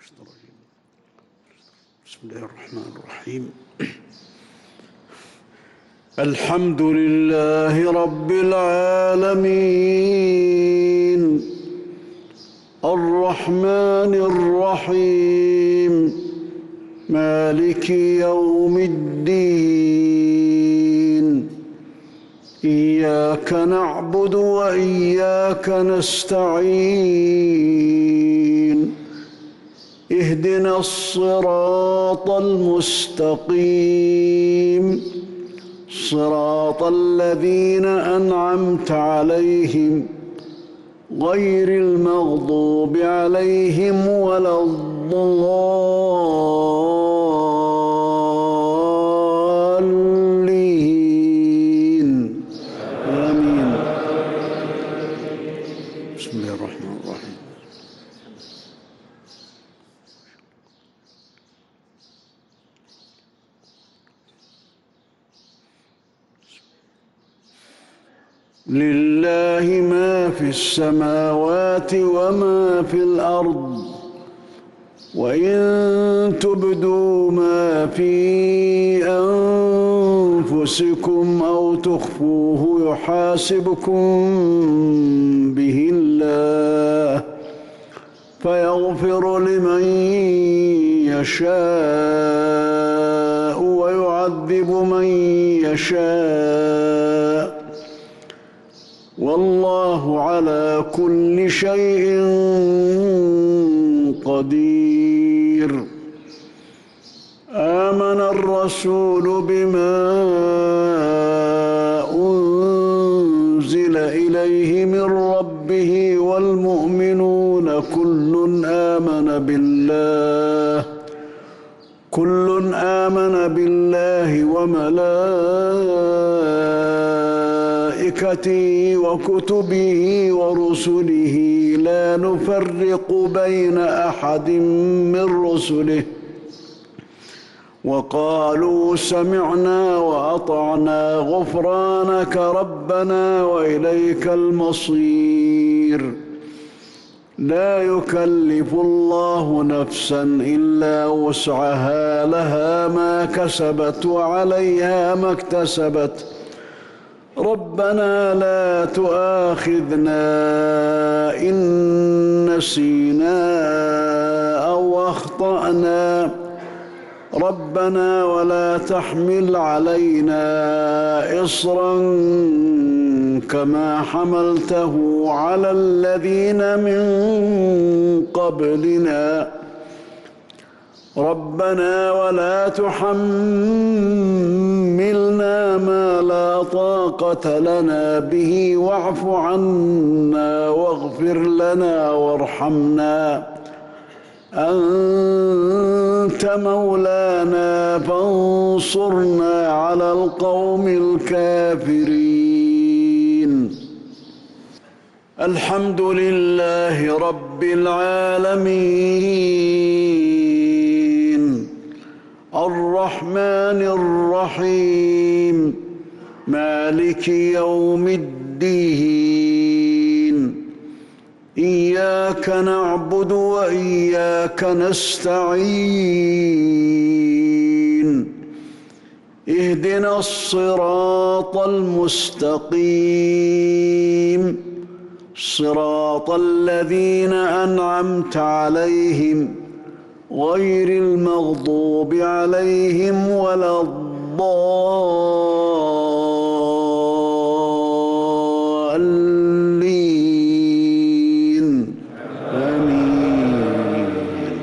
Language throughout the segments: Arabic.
بسم الله الرحمن الرحيم. الحمد لله رب العالمين الرحمن الرحيم مالك يوم الدين إياك نعبد وإياك نستعين اهدنا الصراط المستقيم صراط الذين أنعمت عليهم غير المغضوب عليهم ولا الضالين آمين. بسم الله الرحمن الرحيم. لله ما في السماوات وما في الأرض وإن تبدوا ما في أنفسكم أو تخفوه يحاسبكم به الله فيغفر لمن يشاء ويعذب من يشاء والله على كل شيء قدير. آمن الرسول بما أنزل إليه من ربه والمؤمنون كل آمن بالله وملائكته وكتبه ورسله لا نفرق بين أحد من رسله وقالوا سمعنا وأطعنا غفرانك ربنا وإليك المصير. لا يكلف الله نفسا إلا وسعها لها ما كسبت وعليها ما اكتسبت ربنا لا تؤاخذنا إن نسينا أو أخطأنا ربنا ولا تحمل علينا إصرا كما حملته على الذين من قبلنا ربنا ولا تحملنا ما لا طاقة لنا به واعف عنا واغفر لنا وارحمنا أنت مولانا فانصرنا على القوم الكافرين. الحمد لله رب العالمين الرحمن الرحيم مالك يوم الدين إياك نعبد وإياك نستعين اهدنا الصراط المستقيم صراط الذين أنعمت عليهم غير المغضوب عليهم ولا الضالين آمين.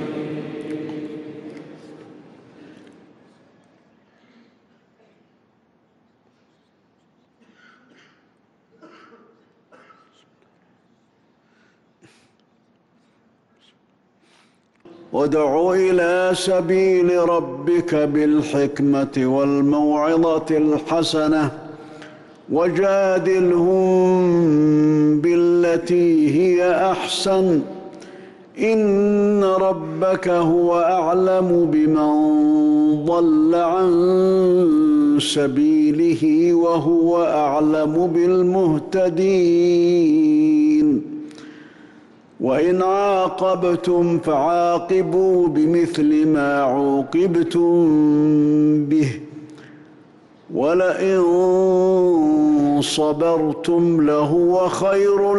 وادع إلى سبيل ربك بالحكمة والموعظة الحسنة وجادلهم بالتي هي أحسن إن ربك هو أعلم بمن ضل عن سبيله وهو أعلم بالمهتدين. وإن عاقبتم فعاقبوا بمثل ما عوقبتم به ولئن صبرتم لهو خير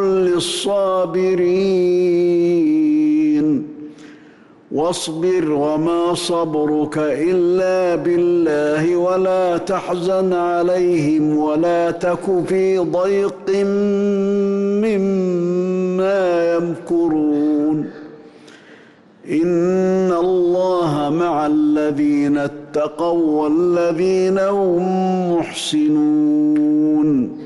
للصابرين واصبر وما صبرك إلا بالله ولا تحزن عليهم ولا تك في ضيق مما يمكرون إن الله مع الذين اتقوا والذين هم محسنون